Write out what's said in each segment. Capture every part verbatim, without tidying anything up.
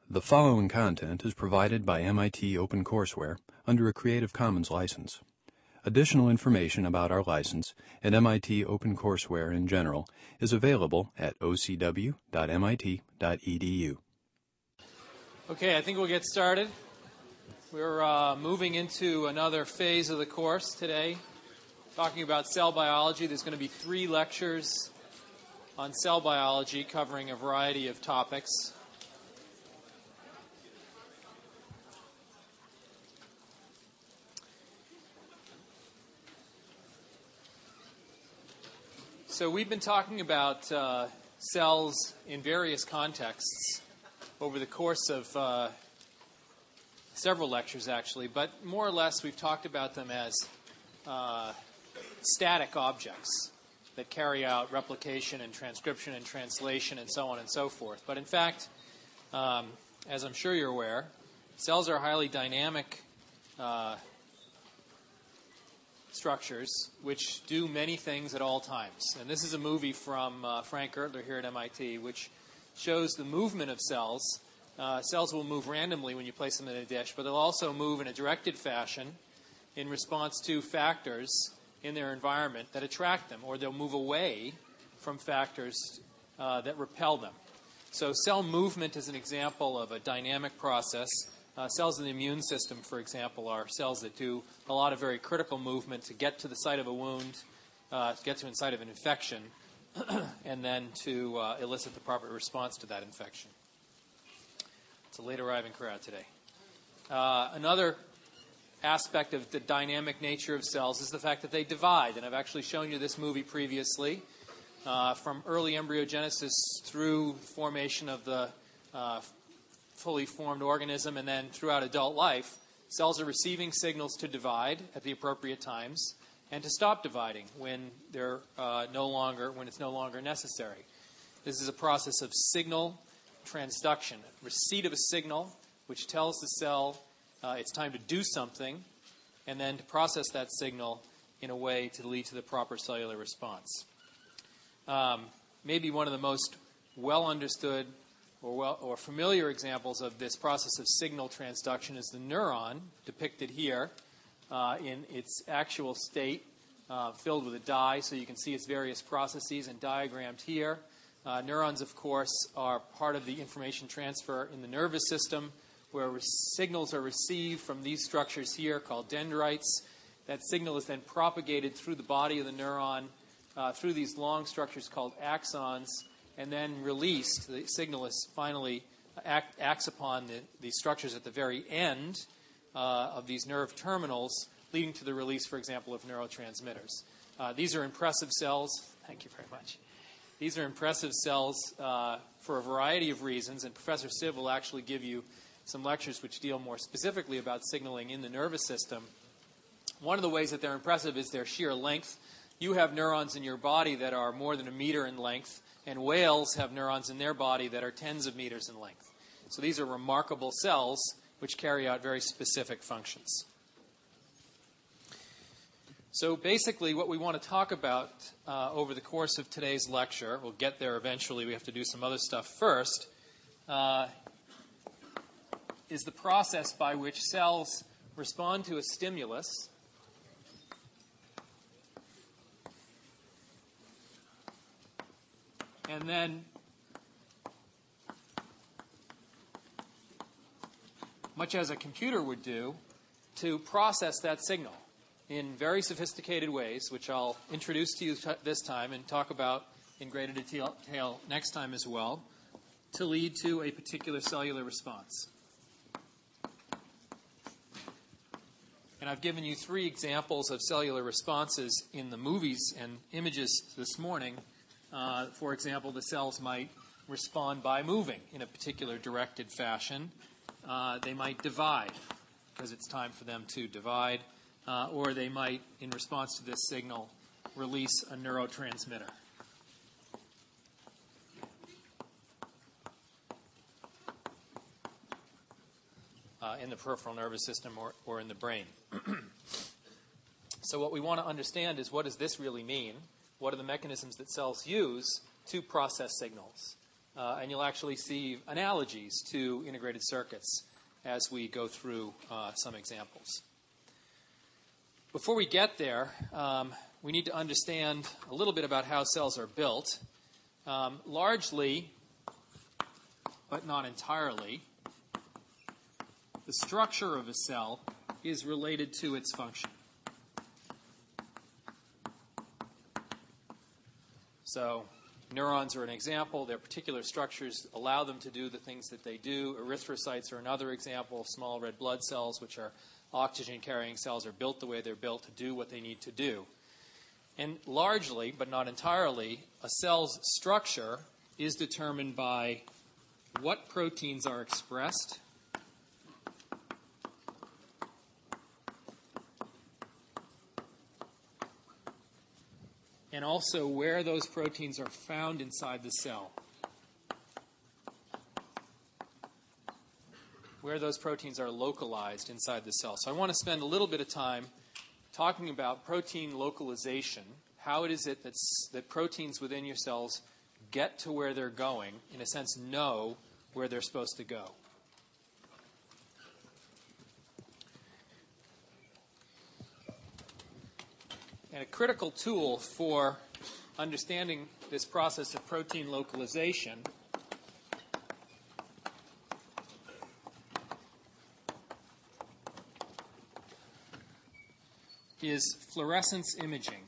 The following content is provided by M I T OpenCourseware under a Creative Commons license. Additional information about our license and M I T OpenCourseware in general is available at o c w dot m i t dot e d u. Okay, I think we'll get started. We're uh, moving into another phase of the course today, talking about cell biology. There's going to be three lectures on cell biology covering a variety of topics. So we've been talking about uh, cells in various contexts over the course of uh, several lectures, actually, but more or less we've talked about them as uh, static objects that carry out replication and transcription and translation and so on and so forth. But in fact, um, as I'm sure you're aware, cells are highly dynamic uh, structures which do many things at all times. And this is a movie from uh, Frank Gertler here at M I T, which shows the movement of cells. Uh, cells will move randomly when you place them in a dish, but they'll also move in a directed fashion in response to factors in their environment that attract them, or they'll move away from factors uh, that repel them. So cell movement is an example of a dynamic process. Uh, cells in the immune system, for example, are cells that do a lot of very critical movement to get to the site of a wound, uh, to get to the site of an infection, and then to uh, elicit the proper response to that infection. It's a late arriving crowd today. Uh, another aspect of the dynamic nature of cells is the fact that they divide, and I've actually shown you this movie previously. Uh, from early embryogenesis through formation of the uh, fully formed organism, and then throughout adult life, cells are receiving signals to divide at the appropriate times and to stop dividing when they're uh, no longer when it's no longer necessary. This is a process of signal transduction, receipt of a signal which tells the cell uh, it's time to do something, and then to process that signal in a way to lead to the proper cellular response. Um, maybe one of the most well understood Or, well, or familiar examples of this process of signal transduction is the neuron, depicted here uh, in its actual state, uh, filled with a dye, so you can see its various processes and diagrammed here. Uh, neurons, of course, are part of the information transfer in the nervous system, where re- signals are received from these structures here called dendrites. That signal is then propagated through the body of the neuron, uh, through these long structures called axons, and then released. The signal is finally act, acts upon the, the structures at the very end uh, of these nerve terminals, leading to the release, for example, of neurotransmitters. Uh, these are impressive cells. Thank you very much. These are impressive cells uh, for a variety of reasons, and Professor Siv will actually give you some lectures which deal more specifically about signaling in the nervous system. One of the ways that they're impressive is their sheer length. You have neurons in your body that are more than a meter in length, and whales have neurons in their body that are tens of meters in length. So these are remarkable cells which carry out very specific functions. So basically what we want to talk about uh, over the course of today's lecture, we'll get there eventually, we have to do some other stuff first, uh, is the process by which cells respond to a stimulus and then, much as a computer would do, to process that signal in very sophisticated ways, which I'll introduce to you t- this time and talk about in greater detail, detail next time as well, to lead to a particular cellular response. And I've given you three examples of cellular responses in the movies and images this morning. Uh, for example, the cells might respond by moving in a particular directed fashion. Uh, they might divide because it's time for them to divide. Uh, or they might, in response to this signal, release a neurotransmitter. Uh, in the peripheral nervous system or, or in the brain. So what we want to understand is, what does this really mean? What are the mechanisms that cells use to process signals? Uh, and you'll actually see analogies to integrated circuits as we go through uh, some examples. Before we get there, um, we need to understand a little bit about how cells are built. Um, largely, but not entirely, the structure of a cell is related to its function. So neurons are an example. Their particular structures allow them to do the things that they do. Erythrocytes are another example. Small red blood cells, which are oxygen-carrying cells, are built the way they're built to do what they need to do. And largely, but not entirely, a cell's structure is determined by what proteins are expressed and also where those proteins are found inside the cell. Where those proteins are localized inside the cell. So I want to spend a little bit of time talking about protein localization, how it is it that's, that proteins within your cells get to where they're going, in a sense, know where they're supposed to go. And a critical tool for understanding this process of protein localization is fluorescence imaging.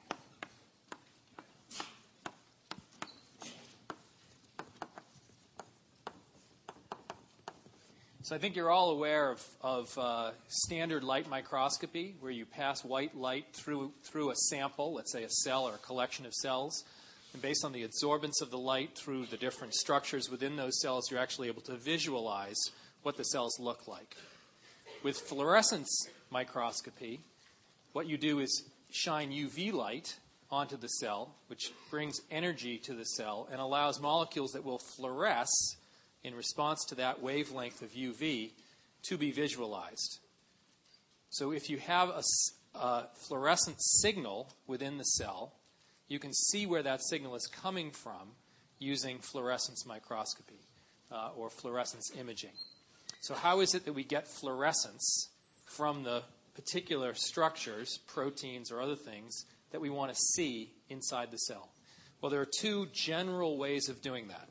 So I think you're all aware of, of uh, standard light microscopy, where you pass white light through, through a sample, let's say a cell or a collection of cells. And based on the absorbance of the light through the different structures within those cells, you're actually able to visualize what the cells look like. With fluorescence microscopy, what you do is shine U V light onto the cell, which brings energy to the cell and allows molecules that will fluoresce in response to that wavelength of U V to be visualized. So if you have a, a fluorescent signal within the cell, you can see where that signal is coming from using fluorescence microscopy uh, or fluorescence imaging. So how is it that we get fluorescence from the particular structures, proteins or other things, that we want to see inside the cell? Well, there are two general ways of doing that.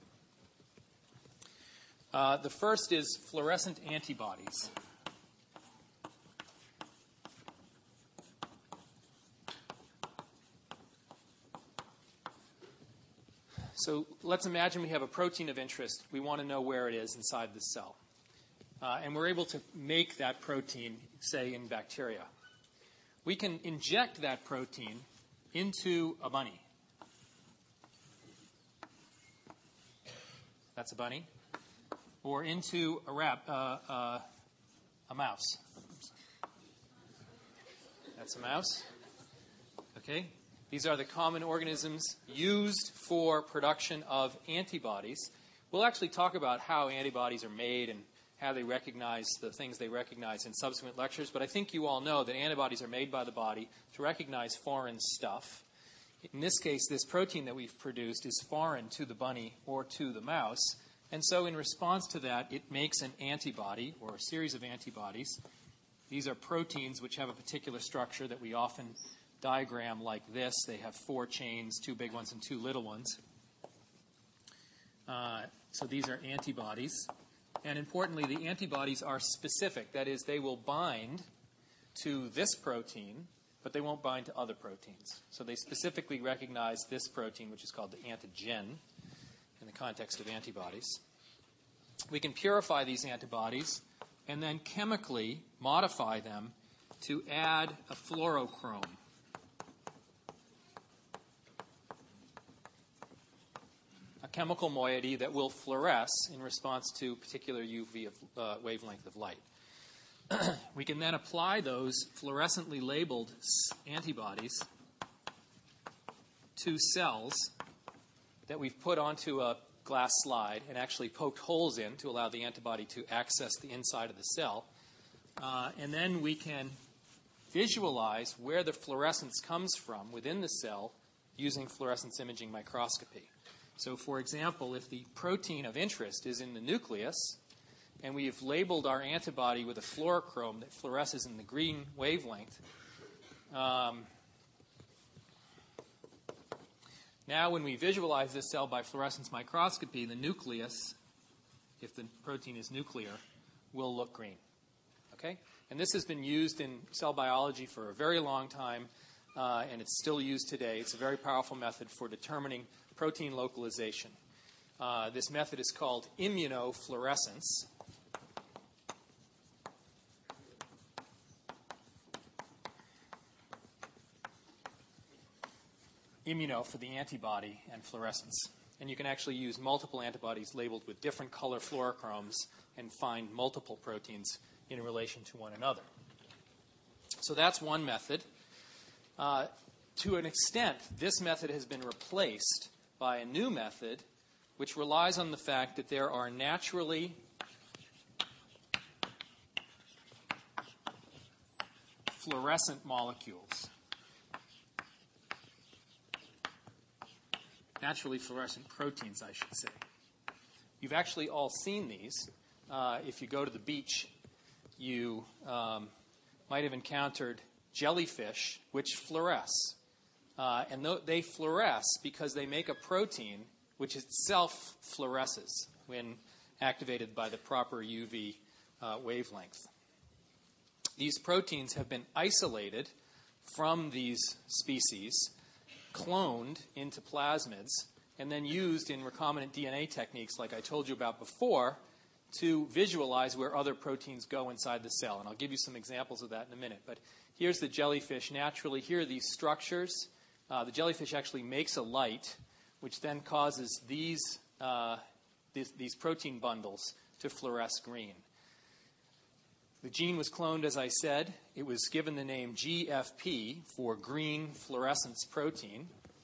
Uh, the first is fluorescent antibodies. So let's imagine we have a protein of interest. We want to know where it is inside the cell. Uh, and we're able to make that protein, say, in bacteria. We can inject that protein into a bunny. That's a bunny. Or into a rab, uh, uh, a mouse. That's a mouse. Okay? These are the common organisms used for production of antibodies. We'll actually talk about how antibodies are made and how they recognize the things they recognize in subsequent lectures, but I think you all know that antibodies are made by the body to recognize foreign stuff. In this case, this protein that we've produced is foreign to the bunny or to the mouse, and so in response to that, it makes an antibody or a series of antibodies. These are proteins which have a particular structure that we often diagram like this. They have four chains, two big ones and two little ones. Uh, so these are antibodies. And importantly, the antibodies are specific. That is, they will bind to this protein, but they won't bind to other proteins. So they specifically recognize this protein, which is called the antigen in the context of antibodies. We can purify these antibodies and then chemically modify them to add a fluorochrome. A chemical moiety that will fluoresce in response to particular U V of, uh, wavelength of light. We can then apply those fluorescently labeled antibodies to cells that we've put onto a glass slide and actually poked holes in to allow the antibody to access the inside of the cell. Uh, and then we can visualize where the fluorescence comes from within the cell using fluorescence imaging microscopy. So, for example, if the protein of interest is in the nucleus, and we have labeled our antibody with a fluorochrome that fluoresces in the green wavelength, um, now when we visualize this cell by fluorescence microscopy, the nucleus, if the protein is nuclear, will look green. Okay? And this has been used in cell biology for a very long time, uh, and it's still used today. It's a very powerful method for determining protein localization. Uh, this method is called immunofluorescence. Immuno for the antibody and fluorescence. And you can actually use multiple antibodies labeled with different color fluorochromes and find multiple proteins in relation to one another. So that's one method. Uh, to an extent, this method has been replaced by a new method which relies on the fact that there are naturally fluorescent molecules. Naturally fluorescent proteins, I should say. You've actually all seen these. Uh, if you go to the beach, you um, might have encountered jellyfish which fluoresce. Uh, and th- they fluoresce because they make a protein which itself fluoresces when activated by the proper U V uh, wavelength. These proteins have been isolated from these species, cloned into plasmids, and then used in recombinant D N A techniques like I told you about before to visualize where other proteins go inside the cell. And I'll give you some examples of that in a minute. But here's the jellyfish naturally. Here are these structures. Uh, the jellyfish actually makes a light, which then causes these, uh, these, these protein bundles to fluoresce green. The gene was cloned, as I said. It was given the name G F P for green fluorescence protein.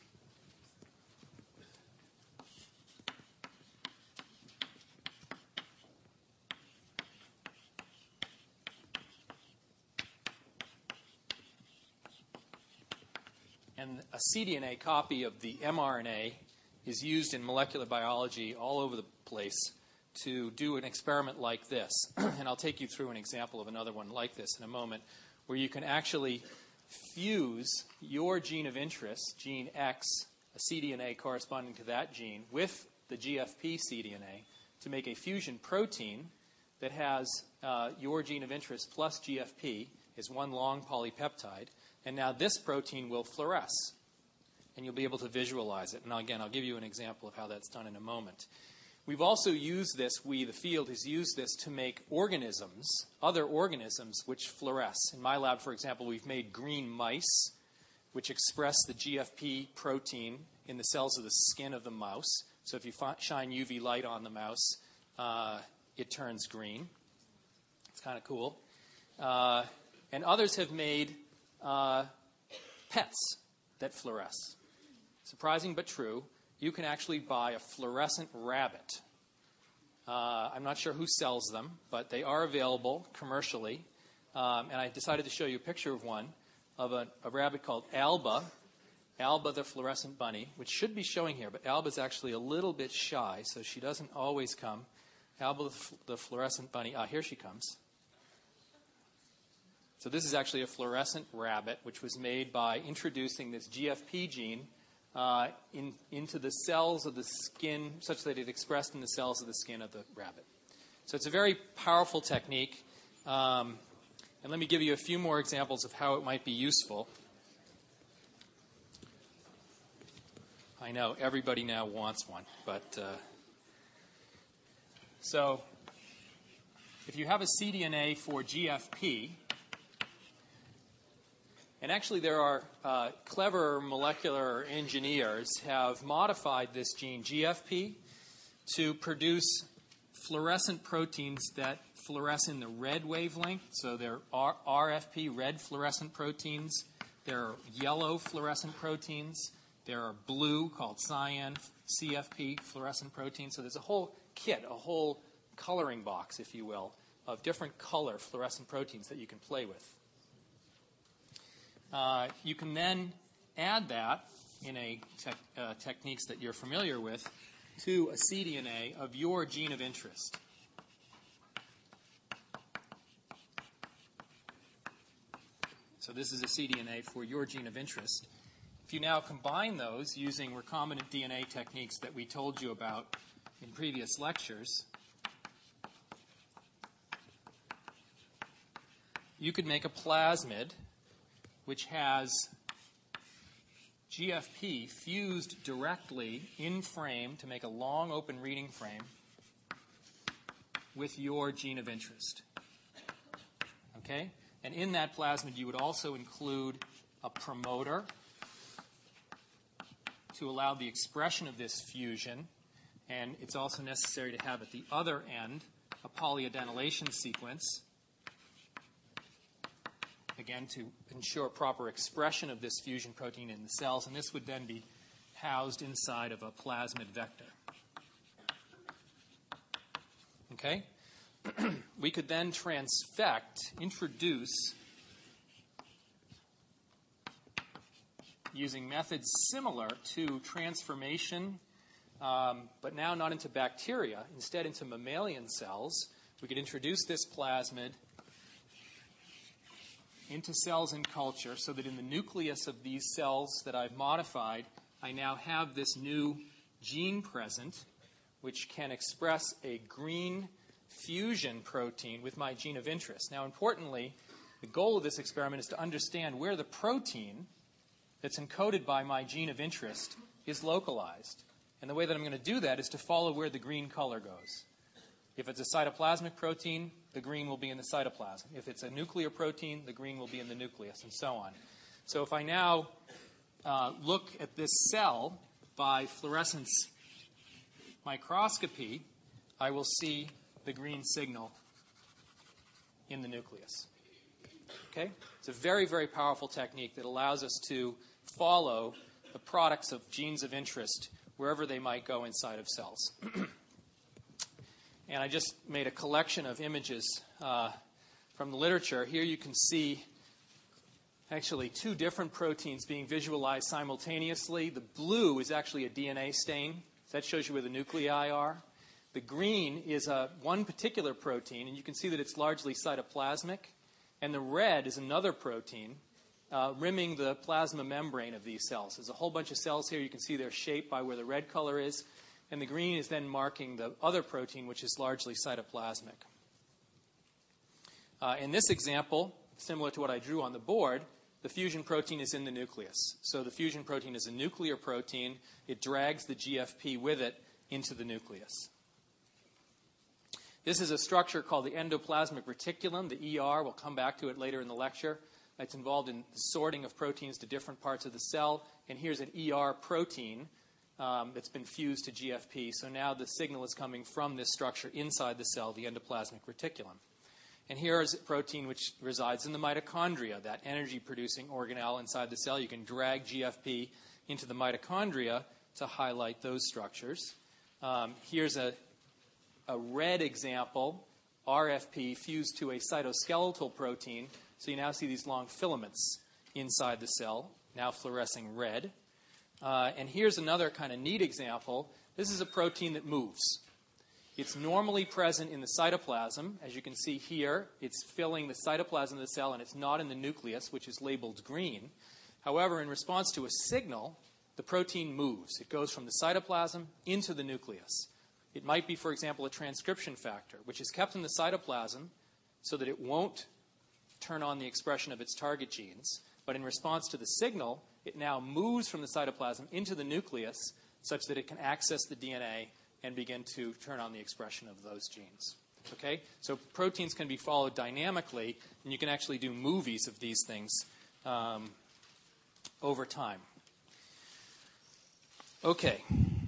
And a cDNA copy of the mRNA is used in molecular biology all over the place to do an experiment like this. And I'll take you through an example of another one like this in a moment, where you can actually fuse your gene of interest, gene X, a cDNA corresponding to that gene, with the G F P cDNA to make a fusion protein that has uh, your gene of interest plus G F P is one long polypeptide. And now this protein will fluoresce, and you'll be able to visualize it. And again, I'll give you an example of how that's done in a moment. We've also used this, we, the field, has used this to make organisms, other organisms, which fluoresce. In my lab, for example, we've made green mice, which express the G F P protein in the cells of the skin of the mouse. So if you fi- shine U V light on the mouse, uh, it turns green. It's kind of cool. Uh, and others have made uh, pets that fluoresce. Surprising but true. You can actually buy a fluorescent rabbit. Uh, I'm not sure who sells them, but they are available commercially. Um, and I decided to show you a picture of one, of a, a rabbit called Alba, Alba the fluorescent bunny, which should be showing here, but Alba's actually a little bit shy, so she doesn't always come. Alba the, f- the fluorescent bunny, ah, here she comes. So this is actually a fluorescent rabbit, which was made by introducing this G F P gene Uh, in, into the cells of the skin such that it expressed in the cells of the skin of the rabbit. So it's a very powerful technique. Um, and let me give you a few more examples of how it might be useful. I know everybody now wants one, but uh, so if you have a cDNA for G F P, and actually there are uh, clever molecular engineers have modified this gene G F P to produce fluorescent proteins that fluoresce in the red wavelength. So there are R F P, red fluorescent proteins. There are yellow fluorescent proteins. There are blue, called cyan, C F P, fluorescent proteins. So there's a whole kit, a whole coloring box, if you will, of different color fluorescent proteins that you can play with. Uh, you can then add that in a te- uh, techniques that you're familiar with to a cDNA of your gene of interest. So this is a cDNA for your gene of interest. If you now combine those using recombinant D N A techniques that we told you about in previous lectures, you could make a plasmid which has G F P fused directly in frame to make a long open reading frame with your gene of interest. Okay? And in that plasmid, you would also include a promoter to allow the expression of this fusion. And it's also necessary to have at the other end a polyadenylation sequence, again, to ensure proper expression of this fusion protein in the cells. And this would then be housed inside of a plasmid vector. Okay? We could then transfect, introduce, using methods similar to transformation, um, but now not into bacteria, instead into mammalian cells. We could introduce this plasmid into cells in culture so that in the nucleus of these cells that I've modified, I now have this new gene present, which can express a green fusion protein with my gene of interest. Now, importantly, the goal of this experiment is to understand where the protein that's encoded by my gene of interest is localized. And the way that I'm going to do that is to follow where the green color goes. If it's a cytoplasmic protein, the green will be in the cytoplasm. If it's a nuclear protein, the green will be in the nucleus, and so on. So if I now uh, look at this cell by fluorescence microscopy, I will see the green signal in the nucleus. Okay? It's a very, very powerful technique that allows us to follow the products of genes of interest wherever they might go inside of cells. And I just made a collection of images uh, from the literature. Here you can see actually two different proteins being visualized simultaneously. The blue is actually a D N A stain. That shows you where the nuclei are. The green is a, one particular protein, and you can see that it's largely cytoplasmic. And the red is another protein uh, rimming the plasma membrane of these cells. There's a whole bunch of cells here. You can see their shape by where the red color is. And the green is then marking the other protein, which is largely cytoplasmic. Uh, in this example, similar to what I drew on the board, the fusion protein is in the nucleus. So the fusion protein is a nuclear protein. It drags the G F P with it into the nucleus. This is a structure called the endoplasmic reticulum, the E R. We'll come back to it later in the lecture. It's involved in the sorting of proteins to different parts of the cell. And here's an E R protein um, that's been fused to G F P. So now the signal is coming from this structure inside the cell, the endoplasmic reticulum. And here is a protein which resides in the mitochondria, that energy-producing organelle inside the cell. You can drag G F P into the mitochondria to highlight those structures. Um, here's a, a red example, R F P fused to a cytoskeletal protein. So you now see these long filaments inside the cell, now fluorescing red. Uh, and here's another kind of neat example. This is a protein that moves. It's normally present in the cytoplasm. As you can see here, it's filling the cytoplasm of the cell, and it's not in the nucleus, which is labeled green. However, in response to a signal, the protein moves. It goes from the cytoplasm into the nucleus. It might be, for example, a transcription factor, which is kept in the cytoplasm so that it won't turn on the expression of its target genes. But in response to the signal, it now moves from the cytoplasm into the nucleus such that it can access the D N A and begin to turn on the expression of those genes. Okay? So proteins can be followed dynamically, and you can actually do movies of these things um, over time. Okay.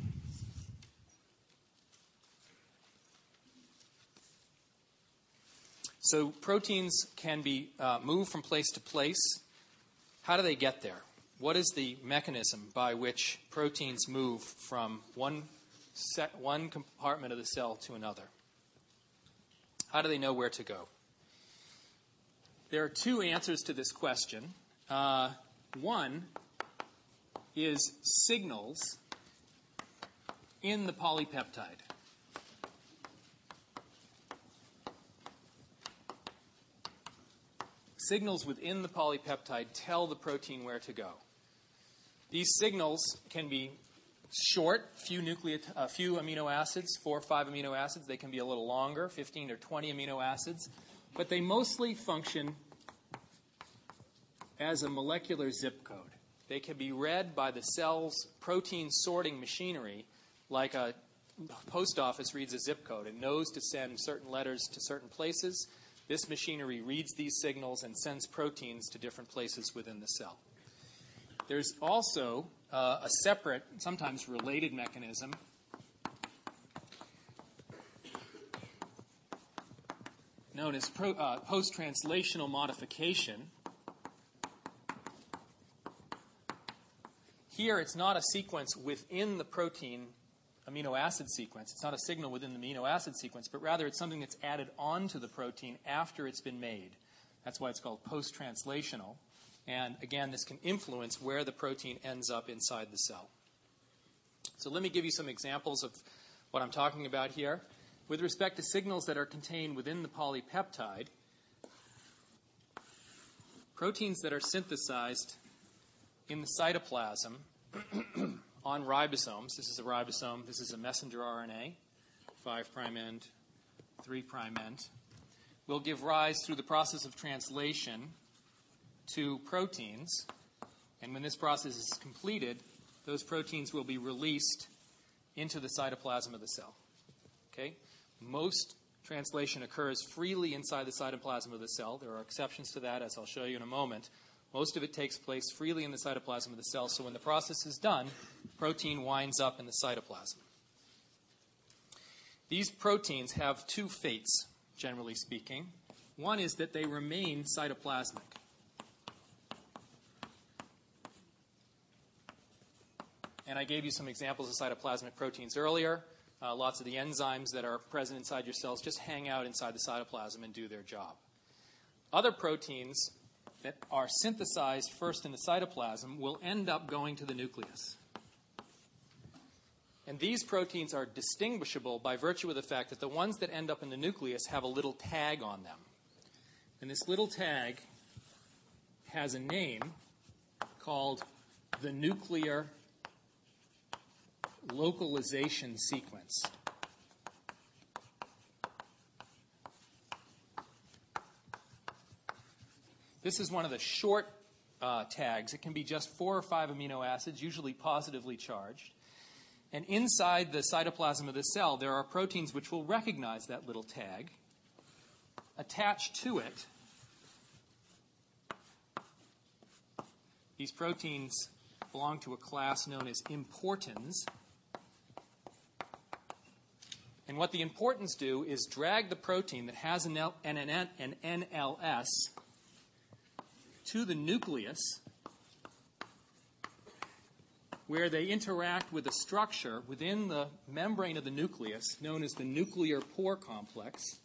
So proteins can be uh, moved from place to place. How do they get there? What is the mechanism by which proteins move from one set, one compartment of the cell to another? How do they know where to go? There are two answers to this question. Uh, one is signals in the polypeptide. Signals within the polypeptide tell the protein where to go. These signals can be short, few nucleot- a few amino acids, four or five amino acids. They can be a little longer, fifteen or twenty amino acids. But they mostly function as a molecular zip code. They can be read by the cell's protein sorting machinery like a post office reads a zip code. It knows to send certain letters to certain places. This machinery reads these signals and sends proteins to different places within the cell. There's also uh, a separate, sometimes related mechanism known as pro, uh, post-translational modification. Here, it's not a sequence within the protein amino acid sequence. It's not a signal within the amino acid sequence, but rather it's something that's added onto the protein after it's been made. That's why it's called post-translational. And again, this can influence where the protein ends up inside the cell. So let me give you some examples of what I'm talking about here. With respect to signals that are contained within the polypeptide, proteins that are synthesized in the cytoplasm on ribosomes. This is a ribosome. This is a messenger R N A, five prime end, three prime end, will give rise through the process of translation to proteins. And when this process is completed, those proteins will be released into the cytoplasm of the cell. Okay? Most translation occurs freely inside the cytoplasm of the cell. There are exceptions to that, as I'll show you in a moment. Most of it takes place freely in the cytoplasm of the cell, so when the process is done, protein winds up in the cytoplasm. These proteins have two fates, generally speaking. One is that they remain cytoplasmic. And I gave you some examples of cytoplasmic proteins earlier. Uh, lots of the enzymes that are present inside your cells just hang out inside the cytoplasm and do their job. Other proteins that are synthesized first in the cytoplasm will end up going to the nucleus. And these proteins are distinguishable by virtue of the fact that the ones that end up in the nucleus have a little tag on them. And this little tag has a name called the nuclear localization sequence. This is one of the short uh, tags. It can be just four or five amino acids, usually positively charged. And inside the cytoplasm of the cell, there are proteins which will recognize that little tag. Attached to it, these proteins belong to a class known as importins. And what the importins do is drag the protein that has an, L- an, an, an N L S to the nucleus, where they interact with a structure within the membrane of the nucleus known as the nuclear pore complex.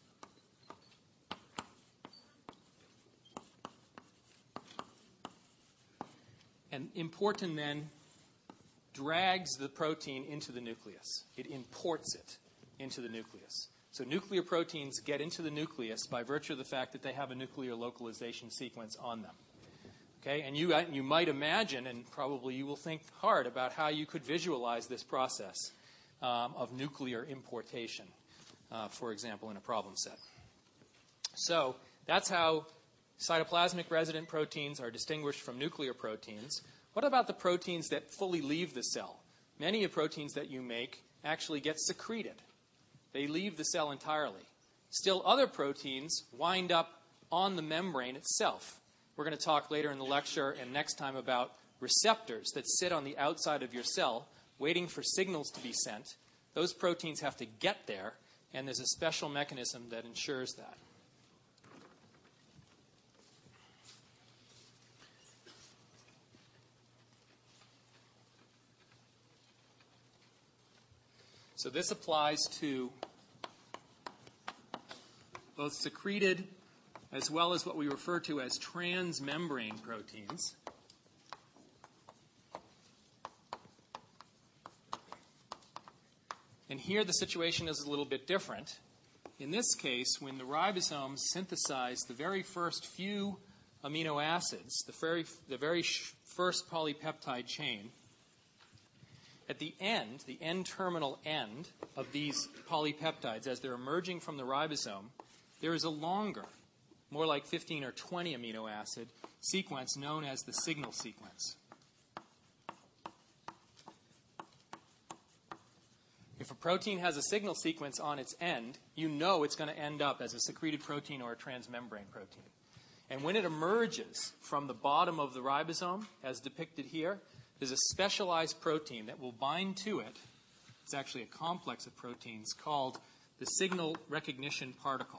And importin then drags the protein into the nucleus. It imports it into the nucleus. So nuclear proteins get into the nucleus by virtue of the fact that they have a nuclear localization sequence on them. Okay, and you, you might imagine, and probably you will think hard about how you could visualize this process um, of nuclear importation, uh, for example, in a problem set. So that's how cytoplasmic resident proteins are distinguished from nuclear proteins. What about the proteins that fully leave the cell? Many of the proteins that you make actually get secreted. They leave the cell entirely. Still, other proteins wind up on the membrane itself. We're going to talk later in the lecture and next time about receptors that sit on the outside of your cell waiting for signals to be sent. Those proteins have to get there, and there's a special mechanism that ensures that. So this applies to both secreted as well as what we refer to as transmembrane proteins. And here the situation is a little bit different. In this case, when the ribosomes synthesize the very first few amino acids, the very, the very sh- first polypeptide chain, at the end, the N-terminal end of these polypeptides, as they're emerging from the ribosome, there is a longer, more like fifteen or twenty amino acid sequence known as the signal sequence. If a protein has a signal sequence on its end, you know it's going to end up as a secreted protein or a transmembrane protein. And when it emerges from the bottom of the ribosome, as depicted here, there's a specialized protein that will bind to it. It's actually a complex of proteins called the signal recognition particle.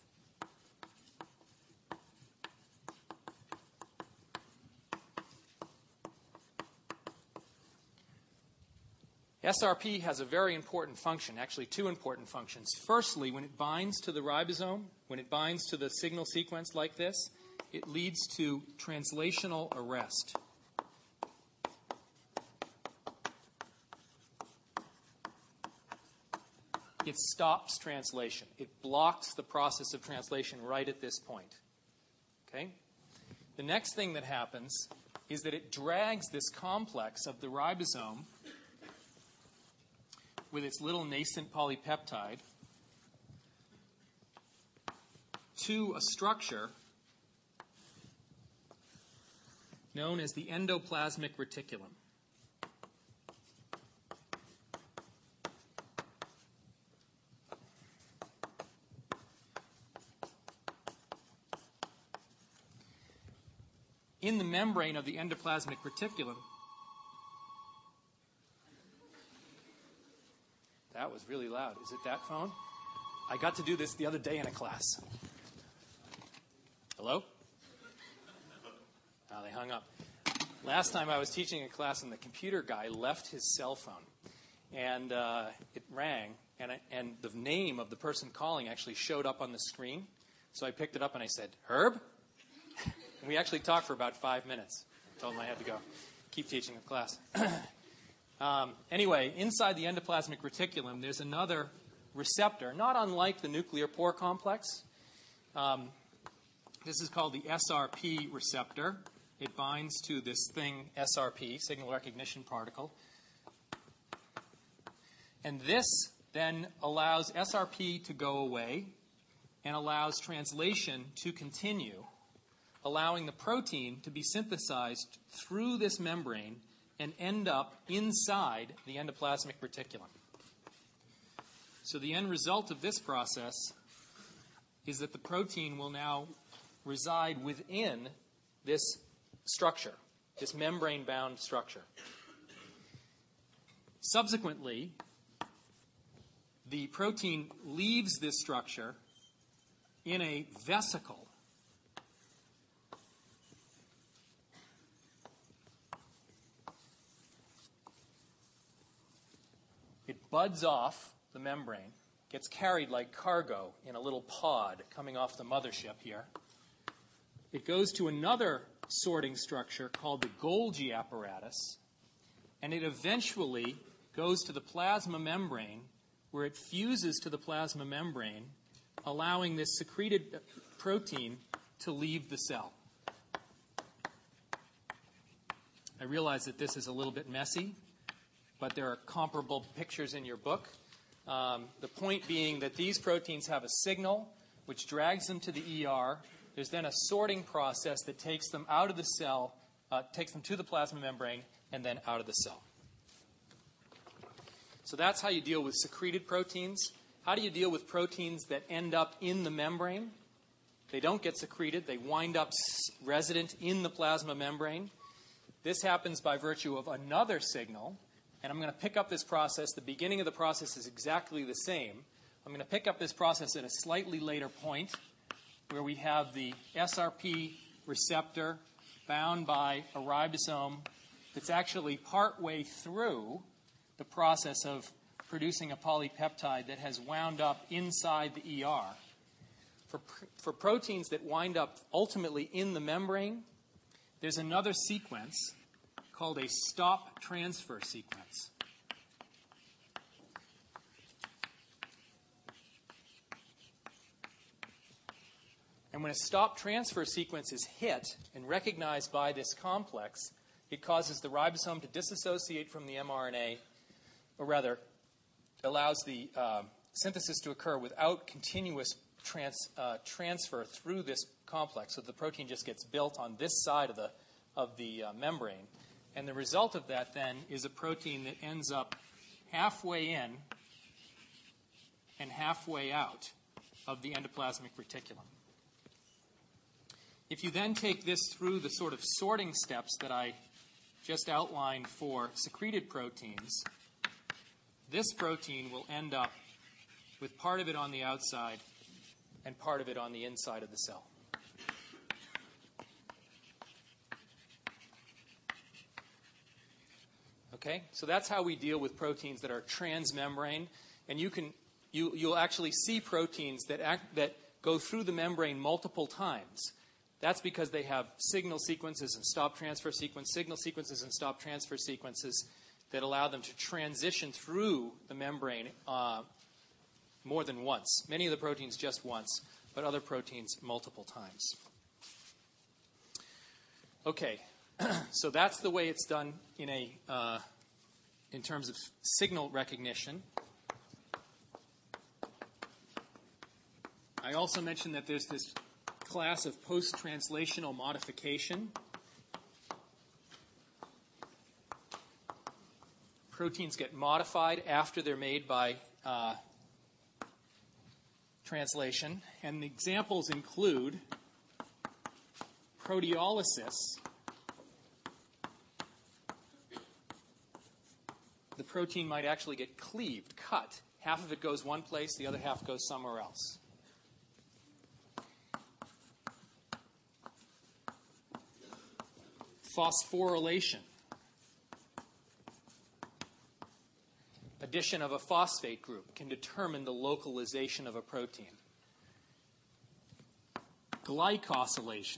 S R P has a very important function, actually two important functions. Firstly, when it binds to the ribosome, when it binds to the signal sequence like this, it leads to translational arrest. It stops translation. It blocks the process of translation right at this point. Okay? The next thing that happens is that it drags this complex of the ribosome with its little nascent polypeptide to a structure known as the endoplasmic reticulum. In the membrane of the endoplasmic reticulum, that was really loud. Is it that phone? I got to do this the other day in a class. Hello? Oh, they hung up. Last time I was teaching a class and the computer guy left his cell phone. And uh, it rang, and, I, and the name of the person calling actually showed up on the screen. So I picked it up and I said, Herb? And we actually talked for about five minutes. I told him I had to go keep teaching the class. um, anyway, inside the endoplasmic reticulum, there's another receptor, not unlike the nuclear pore complex. Um, this is called the S R P receptor. It binds to this thing, S R P, signal recognition particle. And this then allows S R P to go away and allows translation to continue, allowing the protein to be synthesized through this membrane and end up inside the endoplasmic reticulum. So the end result of this process is that the protein will now reside within this structure, this membrane-bound structure. Subsequently, the protein leaves this structure in a vesicle It buds off the membrane, gets carried like cargo in a little pod coming off the mothership here. It goes to another sorting structure called the Golgi apparatus, and it eventually goes to the plasma membrane, where it fuses to the plasma membrane, allowing this secreted protein to leave the cell. I realize that this is a little bit messy, but there are comparable pictures in your book. Um, the point being that these proteins have a signal which drags them to the E R. There's then a sorting process that takes them out of the cell, uh, takes them to the plasma membrane, and then out of the cell. So that's how you deal with secreted proteins. How do you deal with proteins that end up in the membrane? They don't get secreted. They wind up resident in the plasma membrane. This happens by virtue of another signal. And I'm going to pick up this process. The beginning of the process is exactly the same. I'm going to pick up this process at a slightly later point where we have the S R P receptor bound by a ribosome that's actually partway through the process of producing a polypeptide that has wound up inside the E R. For, for proteins that wind up ultimately in the membrane, there's another sequence called a stop transfer sequence. And when a stop transfer sequence is hit and recognized by this complex, it causes the ribosome to disassociate from the mRNA, or rather, allows the uh, synthesis to occur without continuous trans, uh, transfer through this complex. So the protein just gets built on this side of the, of the uh, membrane. And the result of that, then, is a protein that ends up halfway in and halfway out of the endoplasmic reticulum. If you then take this through the sort of sorting steps that I just outlined for secreted proteins, this protein will end up with part of it on the outside and part of it on the inside of the cell. Okay, so that's how we deal with proteins that are transmembrane, and you can you you'll actually see proteins that act, that go through the membrane multiple times. That's because they have signal sequences and stop transfer sequence, signal sequences and stop transfer sequences that allow them to transition through the membrane uh, more than once. Many of the proteins just once, but other proteins multiple times. Okay. So that's the way it's done in a uh, in terms of signal recognition. I also mentioned that there's this class of post-translational modification. Proteins get modified after they're made by uh, translation, and the examples include proteolysis. The protein might actually get cleaved, cut. Half of it goes one place, the other half goes somewhere else. Phosphorylation. Addition of a phosphate group can determine the localization of a protein. Glycosylation.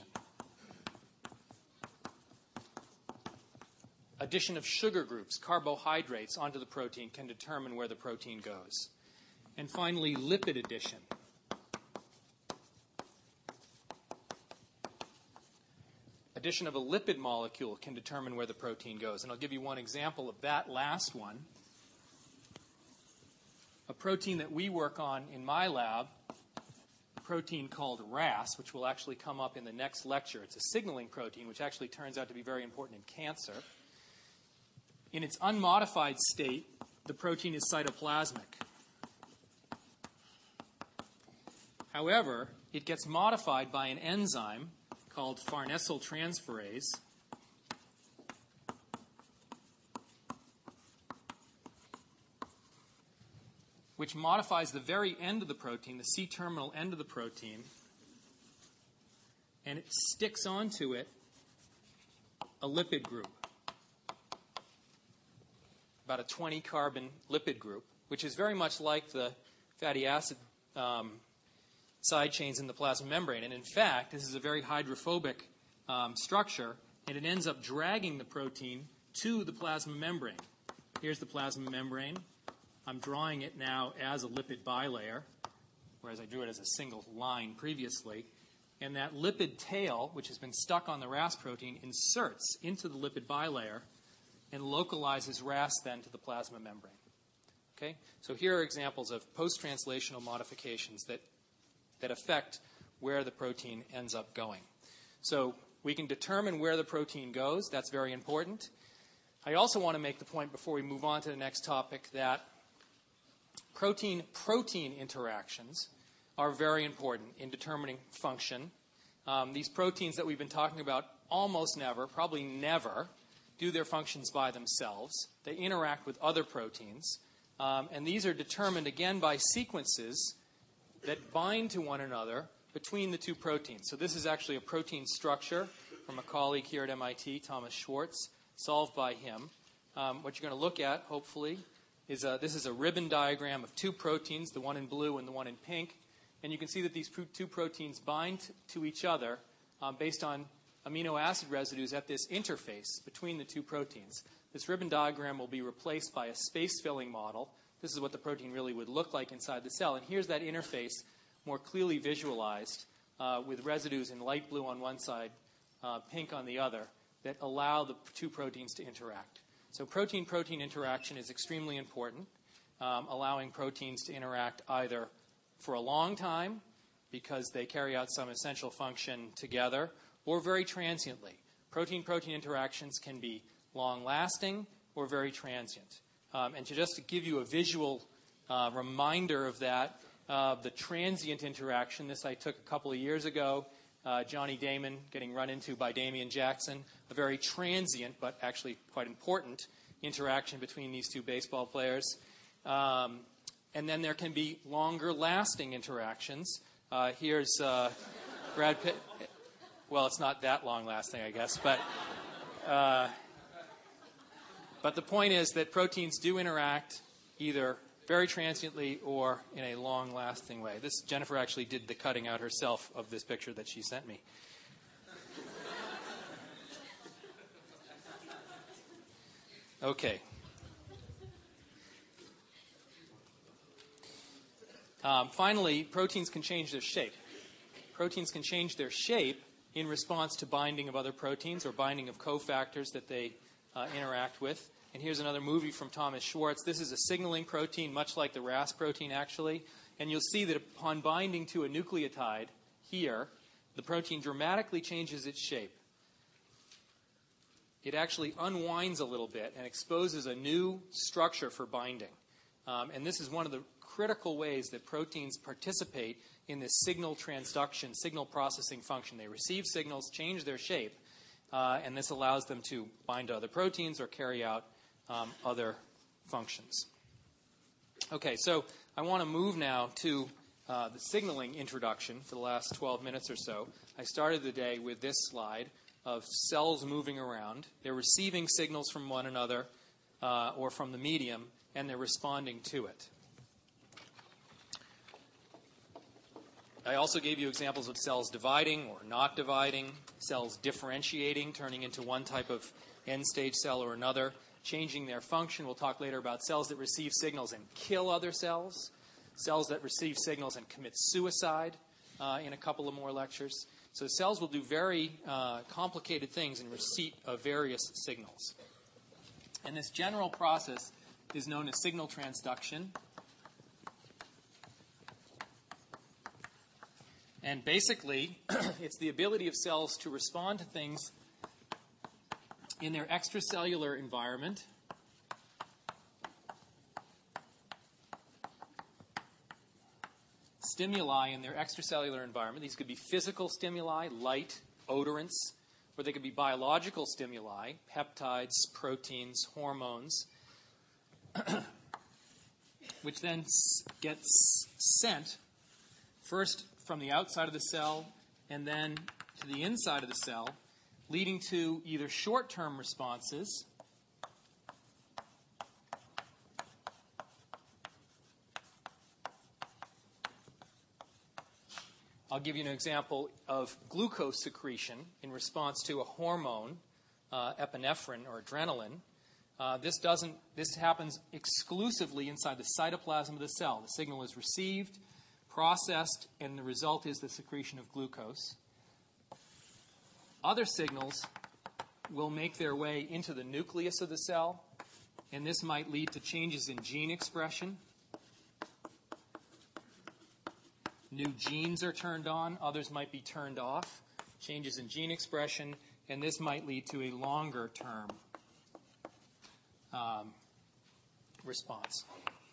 Addition of sugar groups, carbohydrates, onto the protein can determine where the protein goes. And finally, lipid addition. Addition of a lipid molecule can determine where the protein goes. And I'll give you one example of that last one. A protein that we work on in my lab, a protein called R A S, which will actually come up in the next lecture. It's a signaling protein, which actually turns out to be very important in cancer. In its unmodified state, the protein is cytoplasmic. However, it gets modified by an enzyme called farnesyltransferase, which modifies the very end of the protein, the C-terminal end of the protein, and it sticks onto it a lipid group, about a twenty carbon lipid group, which is very much like the fatty acid um, side chains in the plasma membrane. And in fact, this is a very hydrophobic um, structure, and it ends up dragging the protein to the plasma membrane. Here's the plasma membrane. I'm drawing it now as a lipid bilayer, whereas I drew it as a single line previously. And that lipid tail, which has been stuck on the R A S protein, inserts into the lipid bilayer and localizes R A S then to the plasma membrane. Okay? So here are examples of post-translational modifications that, that affect where the protein ends up going. So we can determine where the protein goes. That's very important. I also want to make the point before we move on to the next topic that protein-protein interactions are very important in determining function. Um, these proteins that we've been talking about almost never, probably never, do their functions by themselves. They interact with other proteins. Um, and these are determined, again, by sequences that bind to one another between the two proteins. So this is actually a protein structure from a colleague here at M I T, Thomas Schwartz, solved by him. Um, what you're going to look at, hopefully, is a, this is a ribbon diagram of two proteins, the one in blue and the one in pink. And you can see that these two proteins bind to each other um, based on amino acid residues at this interface between the two proteins. This ribbon diagram will be replaced by a space-filling model. This is what the protein really would look like inside the cell. And here's that interface more clearly visualized uh, with residues in light blue on one side, uh, pink on the other, that allow the two proteins to interact. So protein-protein interaction is extremely important, um, allowing proteins to interact either for a long time because they carry out some essential function together, or very transiently. Protein-protein interactions can be long-lasting or very transient. Um, and to just to give you a visual uh, reminder of that, uh, the transient interaction, this I took a couple of years ago, uh, Johnny Damon getting run into by Damian Jackson, a very transient but actually quite important interaction between these two baseball players. Um, and then there can be longer-lasting interactions. Uh, here's uh, Brad Pitt. Well, it's not that long-lasting, I guess, but uh, but the point is that proteins do interact either very transiently or in a long-lasting way. This Jennifer actually did the cutting out herself of this picture that she sent me. Okay. Um, finally, proteins can change their shape. Proteins can change their shape in response to binding of other proteins or binding of cofactors that they uh, interact with. And here's another movie from Thomas Schwartz. This is a signaling protein, much like the R A S protein, actually. And you'll see that upon binding to a nucleotide here, the protein dramatically changes its shape. It actually unwinds a little bit and exposes a new structure for binding. Um, and this is one of the critical ways that proteins participate in this signal transduction, signal processing function. They receive signals, change their shape, uh, and this allows them to bind to other proteins or carry out um, other functions. Okay, so I want to move now to uh, the signaling introduction for the last twelve minutes or so. I started the day with this slide of cells moving around. They're receiving signals from one another uh, or from the medium, and they're responding to it. I also gave you examples of cells dividing or not dividing, cells differentiating, turning into one type of end-stage cell or another, changing their function. We'll talk later about cells that receive signals and kill other cells, cells that receive signals and commit suicide uh, in a couple of more lectures. So cells will do very uh, complicated things in receipt of various signals. And this general process is known as signal transduction. And basically, it's the ability of cells to respond to things in their extracellular environment stimuli in their extracellular environment. These could be physical stimuli, light, odorants, or they could be biological stimuli, peptides, proteins, hormones, which then gets sent first from the outside of the cell and then to the inside of the cell, leading to either short-term responses I'll give you an example of glucose secretion in response to a hormone, uh, epinephrine or adrenaline. Uh, this doesn't. This happens exclusively inside the cytoplasm of the cell. The signal is received, processed, and the result is the secretion of glucose. Other signals will make their way into the nucleus of the cell, and this might lead to changes in gene expression. New genes are turned on, others might be turned off, changes in gene expression, and this might lead to a longer-term um, response.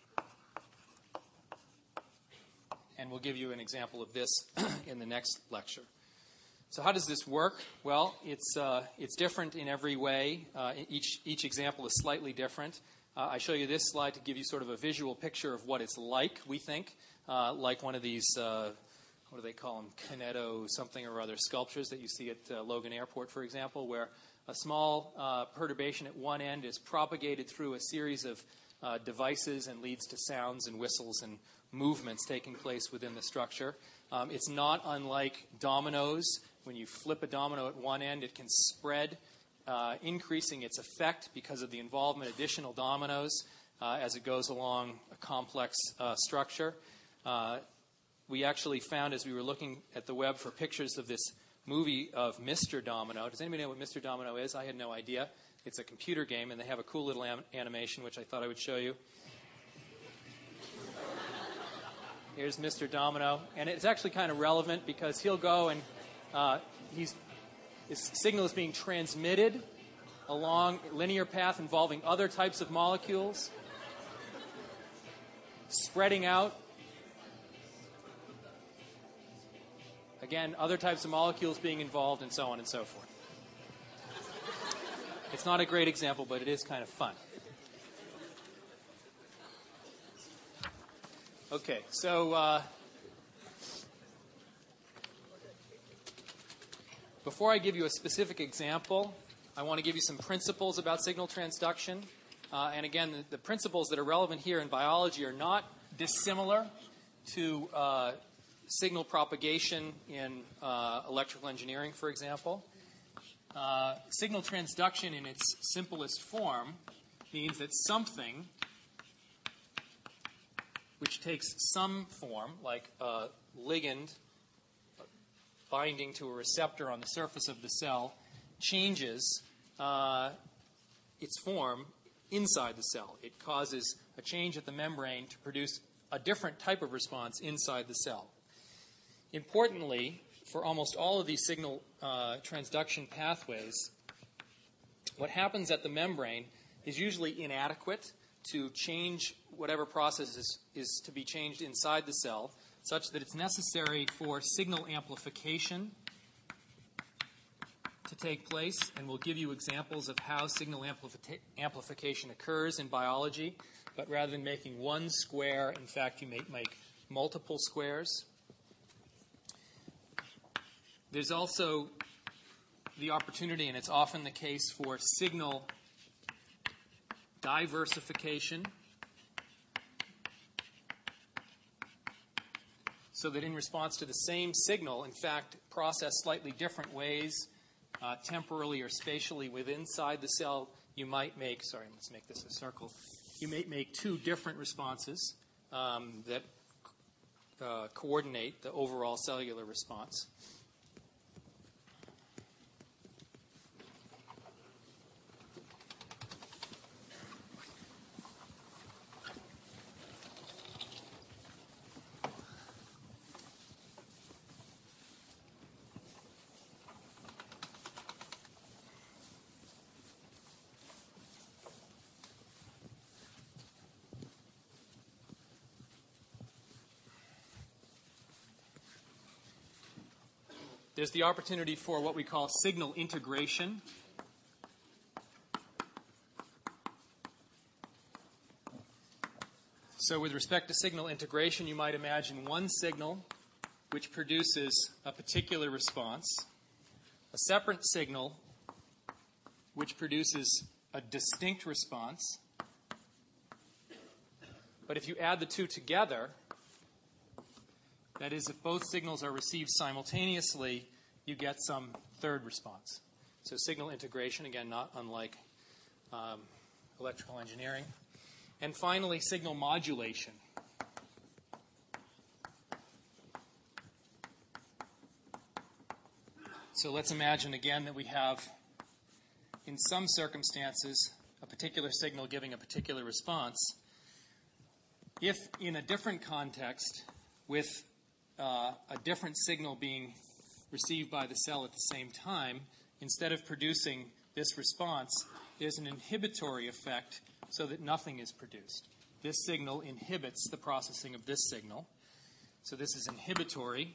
And we'll give you an example of this in the next lecture. So how does this work? Well, it's uh, it's different in every way. Uh, each each example is slightly different. Uh, I show you this slide to give you sort of a visual picture of what it's like, we think, uh, like one of these, uh, what do they call them, Kineto something or other sculptures that you see at uh, Logan Airport, for example, where a small uh, perturbation at one end is propagated through a series of uh, devices and leads to sounds and whistles and movements taking place within the structure. Um, it's not unlike dominoes. When you flip a domino at one end, it can spread, uh, increasing its effect because of the involvement of additional dominoes uh, as it goes along a complex uh, structure. Uh, we actually found as we were looking at the web for pictures of this movie of Mister Domino. Does anybody know what Mister Domino is? I had no idea. It's a computer game, and they have a cool little am- animation, which I thought I would show you. Here's Mister Domino, and it's actually kind of relevant because he'll go and uh, he's his signal is being transmitted along a linear path involving other types of molecules, spreading out. Again, other types of molecules being involved, and so on and so forth. It's not a great example, but it is kind of fun. Okay, so uh, before I give you a specific example, I want to give you some principles about signal transduction. Uh, and again, the, the principles that are relevant here in biology are not dissimilar to uh, signal propagation in uh, electrical engineering, for example. Uh, signal transduction in its simplest form means that something which takes some form, like a ligand binding to a receptor on the surface of the cell, changes uh, its form inside the cell. It causes a change at the membrane to produce a different type of response inside the cell. Importantly, for almost all of these signal uh, transduction pathways, what happens at the membrane is usually inadequate to change whatever process is, is to be changed inside the cell, such that it's necessary for signal amplification to take place. And we'll give you examples of how signal amplifi- amplification occurs in biology. But rather than making one square, in fact, you may make multiple squares. There's also the opportunity, and it's often the case, for signal diversification, so that in response to the same signal, in fact, process slightly different ways, uh, temporally or spatially within inside the cell, you might make, sorry, let's make this a circle, you may make two different responses um, that uh, coordinate the overall cellular response. There's the opportunity for what we call signal integration. So with respect to signal integration, you might imagine one signal which produces a particular response, a separate signal which produces a distinct response. But if you add the two together, that is, if both signals are received simultaneously, you get some third response. So signal integration, again, not unlike um, electrical engineering. And finally, signal modulation. So let's imagine again that we have, in some circumstances, a particular signal giving a particular response. If in a different context, with uh, a different signal being received by the cell at the same time, instead of producing this response, there's an inhibitory effect so that nothing is produced. This signal inhibits the processing of this signal. So this is inhibitory.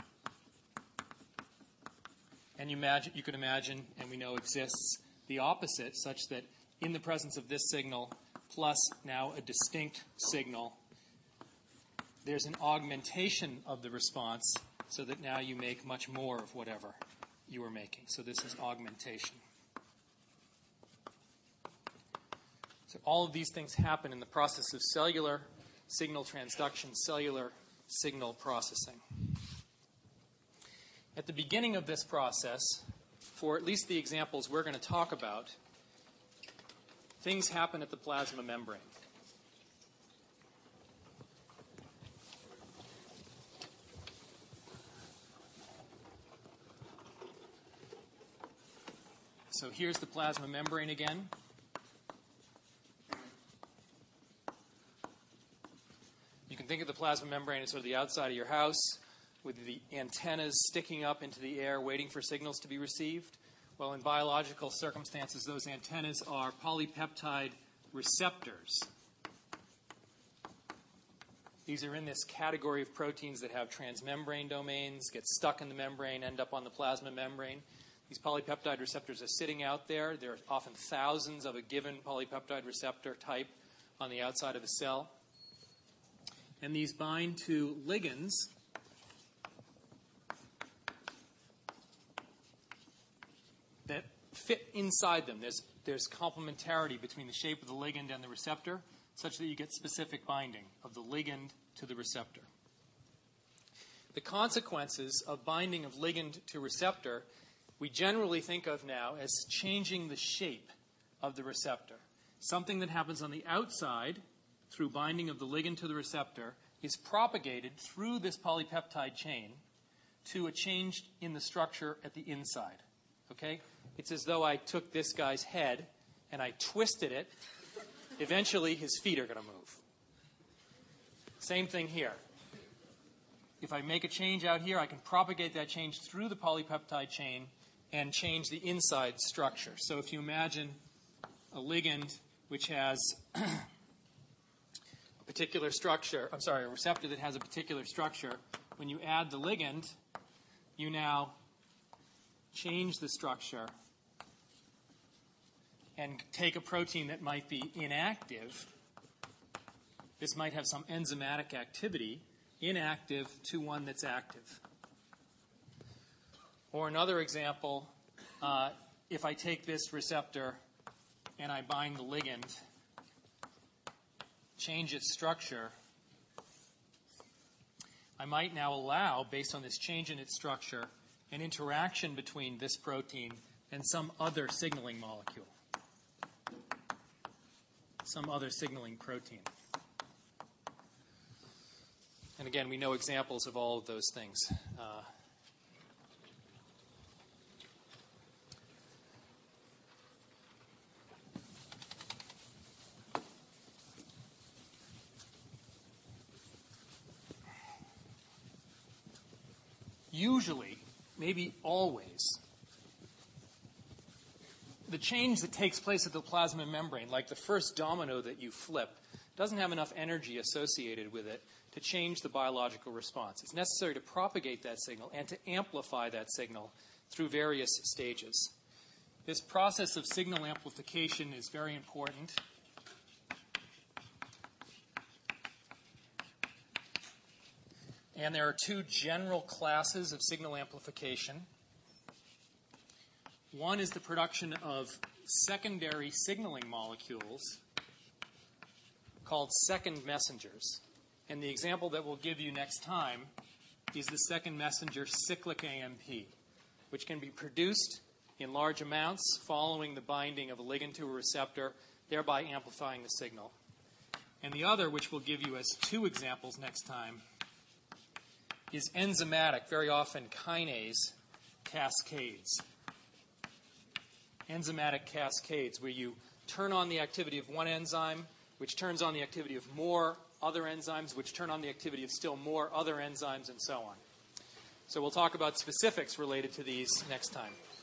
And you, imagine, you could imagine, and we know exists, the opposite, such that in the presence of this signal plus now a distinct signal, there's an augmentation of the response so that now you make much more of whatever you were making. So this is augmentation. So all of these things happen in the process of cellular signal transduction, cellular signal processing. At the beginning of this process, for at least the examples we're going to talk about, things happen at the plasma membrane. So here's the plasma membrane again. You can think of the plasma membrane as sort of the outside of your house with the antennas sticking up into the air waiting for signals to be received. Well, in biological circumstances, those antennas are polypeptide receptors. These are in this category of proteins that have transmembrane domains, get stuck in the membrane, end up on the plasma membrane. These polypeptide receptors are sitting out there. There are often thousands of a given polypeptide receptor type on the outside of a cell. And these bind to ligands that fit inside them. There's, there's complementarity between the shape of the ligand and the receptor, such that you get specific binding of the ligand to the receptor. The consequences of binding of ligand to receptor we generally think of now as changing the shape of the receptor. Something that happens on the outside through binding of the ligand to the receptor is propagated through this polypeptide chain to a change in the structure at the inside. Okay? It's as though I took this guy's head and I twisted it. Eventually, his feet are going to move. Same thing here. If I make a change out here, I can propagate that change through the polypeptide chain and change the inside structure. So if you imagine a ligand which has a particular structure, I'm sorry, a receptor that has a particular structure, when you add the ligand, you now change the structure and take a protein that might be inactive. This might have some enzymatic activity, inactive to one that's active. Or another example, uh, if I take this receptor and I bind the ligand, change its structure, I might now allow, based on this change in its structure, an interaction between this protein and some other signaling molecule, some other signaling protein. And again, we know examples of all of those things. Uh, Usually, maybe always, the change that takes place at the plasma membrane, like the first domino that you flip, doesn't have enough energy associated with it to change the biological response. It's necessary to propagate that signal and to amplify that signal through various stages. This process of signal amplification is very important. And there are two general classes of signal amplification. One is the production of secondary signaling molecules called second messengers. And the example that we'll give you next time is the second messenger cyclic A M P, which can be produced in large amounts following the binding of a ligand to a receptor, thereby amplifying the signal. And the other, which we'll give you as two examples next time, is enzymatic, very often kinase cascades. Enzymatic cascades, where you turn on the activity of one enzyme, which turns on the activity of more other enzymes, which turn on the activity of still more other enzymes, and so on. So we'll talk about specifics related to these next time.